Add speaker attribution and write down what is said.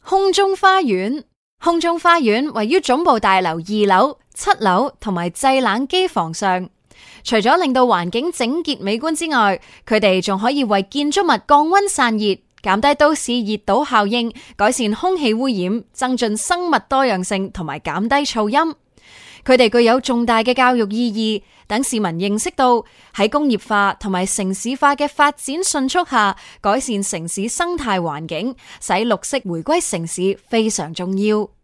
Speaker 1: 空中花園，空中花園位於總部大樓2樓、7樓同埋製冷機房上。除咗令到環境整潔美觀之外，佢哋仲可以為建築物降溫散熱，減低都市熱島效應，改善空氣污染，增進生物多樣性同埋減低噪音。佢哋具有重大嘅教育意義，等市民認識到喺工業化同埋城市化嘅發展迅速下，改善城市生態環境，使綠色回歸城市非常重要。